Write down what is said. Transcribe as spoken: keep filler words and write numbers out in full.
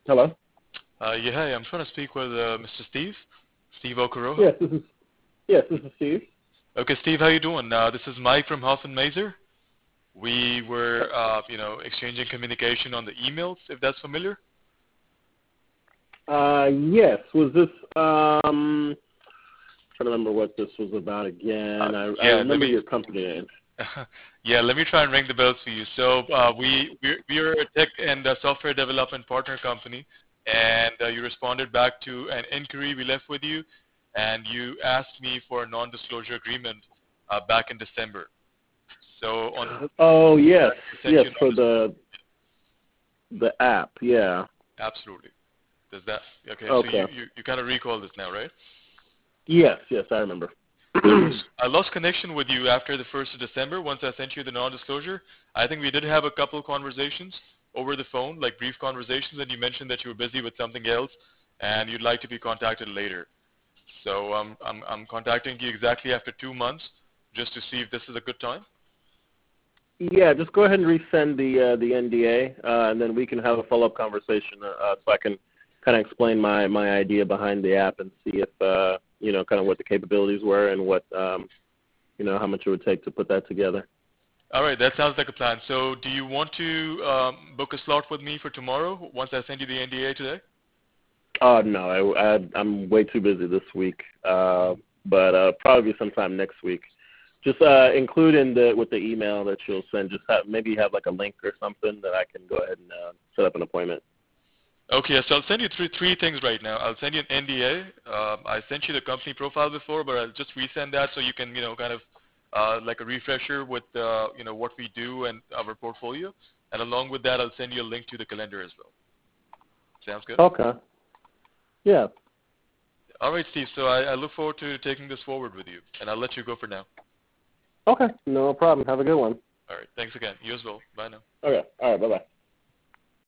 Hello? Uh, yeah, hi. I'm trying to speak with uh, Mister Steve, Steve Okoroha. Yes, this is yes, this is Steve. Okay, Steve, how you doing? Uh, this is Mike from Hoffman Mazer. We were, uh, you know, exchanging communication on the emails, if that's familiar. Uh, yes, was this um? Trying to remember what this was about Uh, again. I I yeah, let remember me. your company name. yeah, let me try and ring the bells for you. So uh, we we're, we're a tech and uh, software development partner company, and uh, you responded back to an inquiry we left with you, and you asked me for a non-disclosure agreement uh, back in December. So on Oh yes, I sent yes you a for non-disclosure. the the app. Yeah. Absolutely. Does that okay? So you Okay. you, you kind of recall this now, right? Yes, yes, I remember. Okay. So I lost connection with you after the first of December. Once I sent you the non-disclosure, I think we did have a couple conversations over the phone, like brief conversations, and you mentioned that you were busy with something else and you'd like to be contacted later. So um, I'm I'm contacting you exactly after two months just to see if this is a good time. Yeah, just go ahead and resend the uh, the N D A, uh, and then we can have a follow up conversation, uh, so I can kind of explain my my idea behind the app and see if uh, you know kind of what the capabilities were and what um, you know how much it would take to put that together. All right, that sounds like a plan. So do you want to um, book a slot with me for tomorrow once I send you the N D A today? Uh, no, I, I, I'm way too busy this week, uh, but uh, probably sometime next week. Just uh, include in the with the email that you'll send. Just have, maybe have like a link or something that I can go ahead and uh, set up an appointment. Okay, so I'll send you three three things right now. I'll send you an N D A. Um, I sent you the company profile before, but I'll just resend that so you can, you know, kind of uh, like a refresher with, uh, you know, what we do and our portfolio. And along with that, I'll send you a link to the calendar as well. Sounds good? Okay. Yeah. All right, Steve. So I, I look forward to taking this forward with you, and I'll let you go for now. Okay. No problem. Have a good one. All right. Thanks again. You as well. Bye now. Okay. All right. Bye bye.